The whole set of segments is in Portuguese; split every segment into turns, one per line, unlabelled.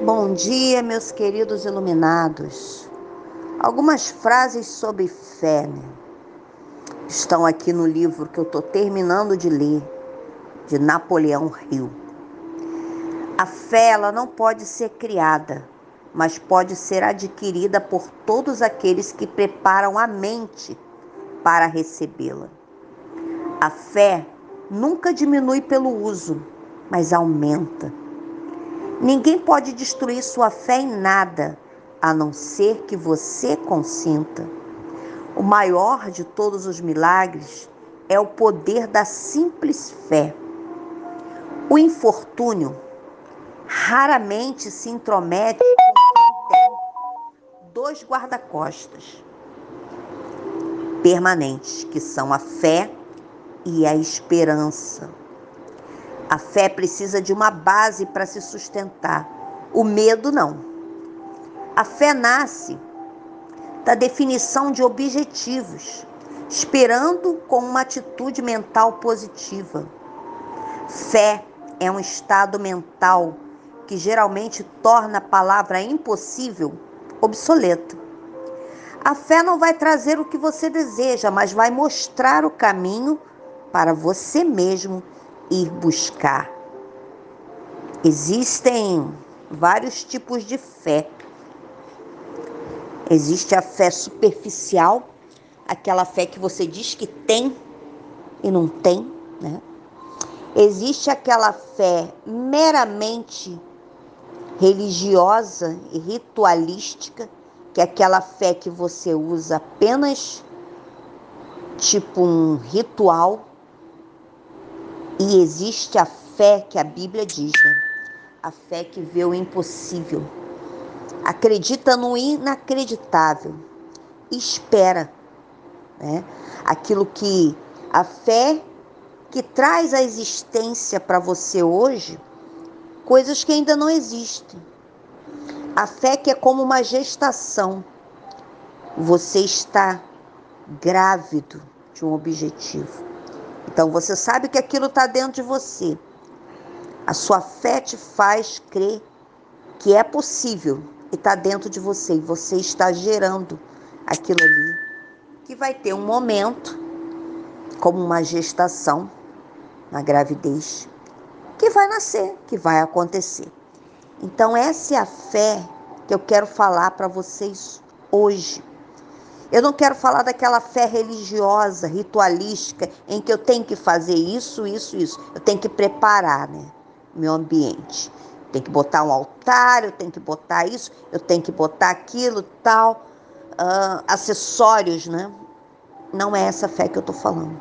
Bom dia, meus queridos iluminados. Algumas frases sobre fé, estão aqui no livro que eu estou terminando de ler, de Napoleão Hill. A fé, ela não pode ser criada, mas pode ser adquirida por todos aqueles que preparam a mente para recebê-la. A fé nunca diminui pelo uso, mas aumenta. Ninguém pode destruir sua fé em nada, a não ser que você consinta. O maior de todos os milagres é o poder da simples fé. O infortúnio raramente se intromete com quem tem dois guarda-costas permanentes, que são a fé e a esperança. A fé precisa de uma base para se sustentar. O medo não. A fé nasce da definição de objetivos, esperando com uma atitude mental positiva. Fé é um estado mental que geralmente torna a palavra impossível obsoleta. A fé não vai trazer o que você deseja, mas vai mostrar o caminho para você mesmo ir buscar. Existem vários tipos de fé. Existe a fé superficial, aquela fé que você diz que tem e não tem, né? Existe aquela fé meramente religiosa e ritualística, que é aquela fé que você usa apenas tipo um ritual. E existe a fé que a Bíblia diz, né? A fé que vê o impossível, acredita no inacreditável, espera, né? Aquilo que a fé que traz à existência para você hoje coisas que ainda não existem. A fé que é como uma gestação. Você está grávido de um objetivo. Então você sabe que aquilo está dentro de você. A sua fé te faz crer que é possível e está dentro de você. E você está gerando aquilo ali, que vai ter um momento, como uma gestação, na gravidez, que vai nascer, que vai acontecer. Então essa é a fé que eu quero falar para vocês hoje. Eu não quero falar daquela fé religiosa, ritualística, em que eu tenho que fazer isso. Eu tenho que preparar, né, meu ambiente. Tem que botar um altar, eu tenho que botar isso, eu tenho que botar aquilo, tal, acessórios, né? Não é essa fé que eu estou falando.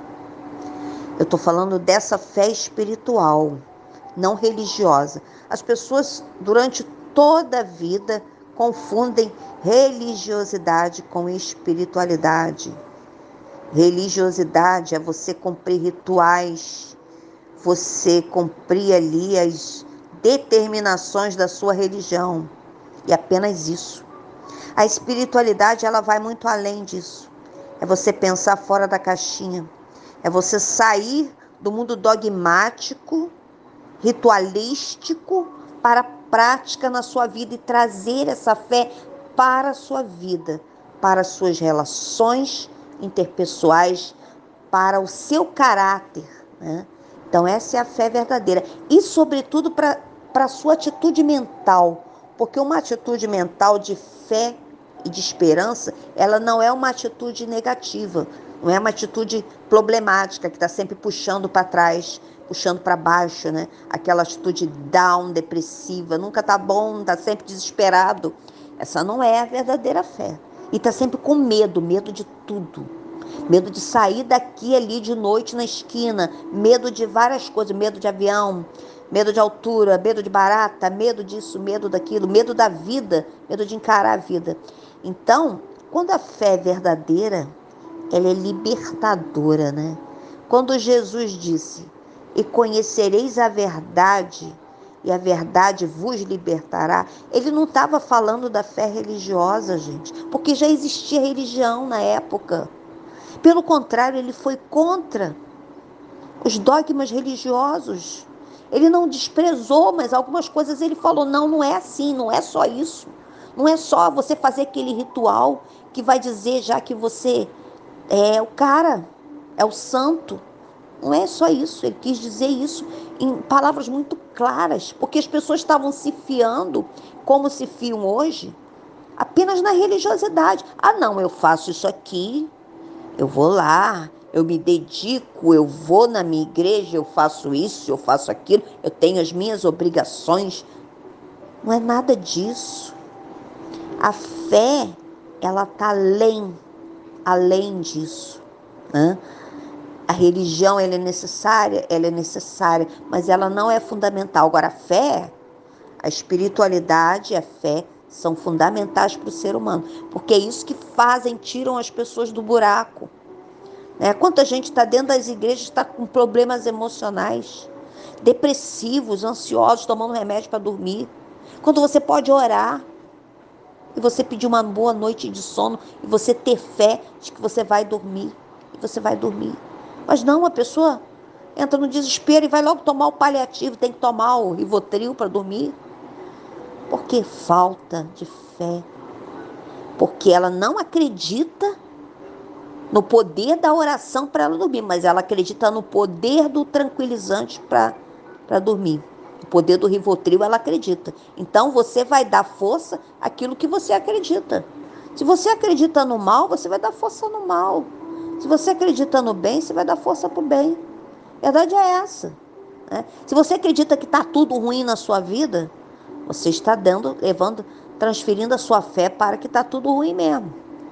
Eu estou falando dessa fé espiritual, não religiosa. As pessoas, durante toda a vida, confundem religiosidade com espiritualidade. Religiosidade é você cumprir rituais, você cumprir ali as determinações da sua religião. E apenas isso. A espiritualidade, ela vai muito além disso. É você pensar fora da caixinha. É você sair do mundo dogmático, ritualístico, para a prática na sua vida e trazer essa fé para a sua vida, para as suas relações interpessoais, para o seu caráter, né? Então essa é a fé verdadeira. E sobretudo para a sua atitude mental, porque uma atitude mental de fé e de esperança, ela não é uma atitude negativa, não é uma atitude problemática que está sempre puxando para trás, puxando para baixo, né? Aquela atitude down, depressiva, nunca tá bom, tá sempre desesperado. Essa não é a verdadeira fé. E tá sempre com medo, medo de tudo. Medo de sair daqui ali de noite na esquina, medo de várias coisas, medo de avião, medo de altura, medo de barata, medo disso, medo daquilo, medo da vida, medo de encarar a vida. Então, quando a fé é verdadeira, ela é libertadora, né? Quando Jesus disse: "E conhecereis a verdade, e a verdade vos libertará", ele não estava falando da fé religiosa, gente, porque já existia religião na época. Pelo contrário, ele foi contra os dogmas religiosos. Ele não desprezou, mas algumas coisas ele falou, não, não é assim, não é só isso. Não é só você fazer aquele ritual que vai dizer já que você é o cara, é o santo. Não é só isso, ele quis dizer isso em palavras muito claras, porque as pessoas estavam se fiando, como se fiam hoje, apenas na religiosidade. Ah, não, eu faço isso aqui, eu vou lá, eu me dedico, eu vou na minha igreja, eu faço isso, eu faço aquilo, eu tenho as minhas obrigações. Não é nada disso. A fé, ela está além disso, né? A religião, ela é necessária, mas ela não é fundamental. Agora, a fé, a espiritualidade e a fé são fundamentais para o ser humano, porque é isso que fazem, tiram as pessoas do buraco. Quanta gente está dentro das igrejas, está com problemas emocionais, depressivos, ansiosos, tomando remédio para dormir. Quando você pode orar e você pedir uma boa noite de sono e você ter fé de que você vai dormir. E você vai dormir. Mas não, a pessoa entra no desespero e vai logo tomar o paliativo, tem que tomar o Rivotril para dormir. Porque falta de fé. Porque ela não acredita no poder da oração para ela dormir, mas ela acredita no poder do tranquilizante para dormir. O poder do Rivotril, ela acredita. Então, você vai dar força àquilo que você acredita. Se você acredita no mal, você vai dar força no mal. Se você acredita no bem, você vai dar força para o bem. A verdade é essa. Se você acredita que está tudo ruim na sua vida, você está transferindo a sua fé para que está tudo ruim mesmo.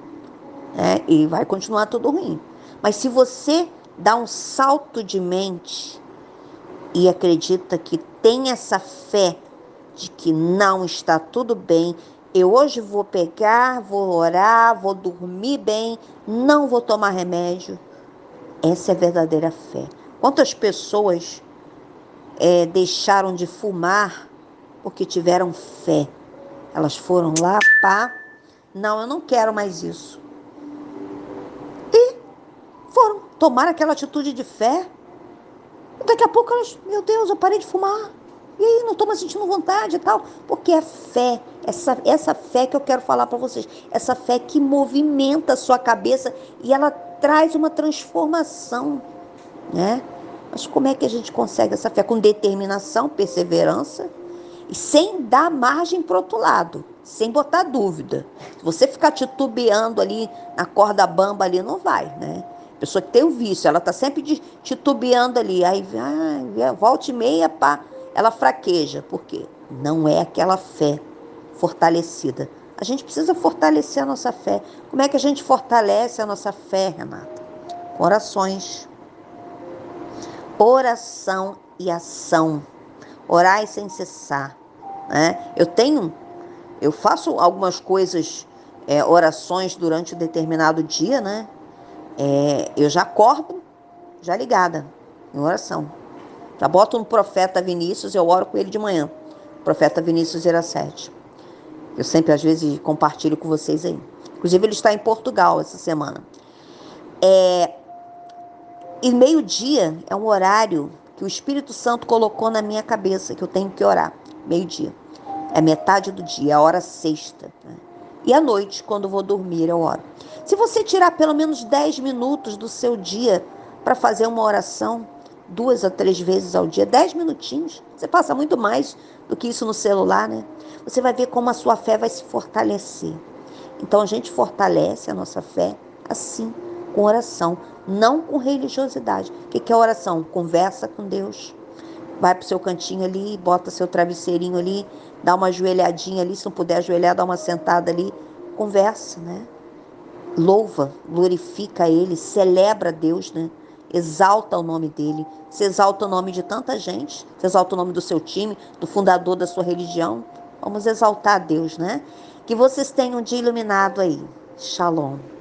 E vai continuar tudo ruim. Mas se você dá um salto de mente e acredita que tem essa fé de que não está tudo bem, eu hoje vou pegar, vou orar, vou dormir bem, não vou tomar remédio. Essa é a verdadeira fé. Quantas pessoas deixaram de fumar porque tiveram fé? Elas foram lá, não, eu não quero mais isso. E foram tomar aquela atitude de fé. E daqui a pouco elas, meu Deus, eu parei de fumar. E aí, não estou mais sentindo vontade e tal. Porque a fé, essa fé que eu quero falar para vocês, essa fé que movimenta a sua cabeça e ela traz uma transformação, né? Mas como é que a gente consegue essa fé? Com determinação, perseverança e sem dar margem para o outro lado, sem botar dúvida. Se você ficar titubeando ali na corda bamba ali, não vai, né? A pessoa que tem o vício, ela está sempre titubeando ali, aí volta e meia, ela fraqueja. Por quê? Não é aquela fé fortalecida. A gente precisa fortalecer a nossa fé. Como é que a gente fortalece a nossa fé, Renata? Com orações. Oração e ação. Orai sem cessar. Eu faço algumas coisas, orações durante um determinado dia, né? Eu já acordo, já ligada, em oração. Já boto no profeta Vinícius, eu oro com ele de manhã. Profeta Vinícius Iracete. Eu sempre, às vezes, compartilho com vocês aí. Inclusive, ele está em Portugal essa semana. E meio-dia é um horário que o Espírito Santo colocou na minha cabeça, que eu tenho que orar. Meio-dia. É metade do dia, é a hora sexta. Né? E à noite, quando vou dormir, eu oro. Se você tirar pelo menos 10 minutos do seu dia para fazer uma oração, 2 a 3 vezes ao dia, 10 minutinhos, você passa muito mais do que isso no celular, né? Você vai ver como a sua fé vai se fortalecer. Então a gente fortalece a nossa fé assim, com oração, não com religiosidade. O que é oração? Conversa com Deus. Vai pro seu cantinho ali, bota seu travesseirinho ali, dá uma ajoelhadinha ali, se não puder ajoelhar, dá uma sentada ali, conversa, né? Louva, glorifica Ele, celebra Deus, né? Exalta o nome dEle. Você exalta o nome de tanta gente, você exalta o nome do seu time, do fundador da sua religião. Vamos exaltar a Deus, né? Que vocês tenham um dia iluminado aí. Shalom.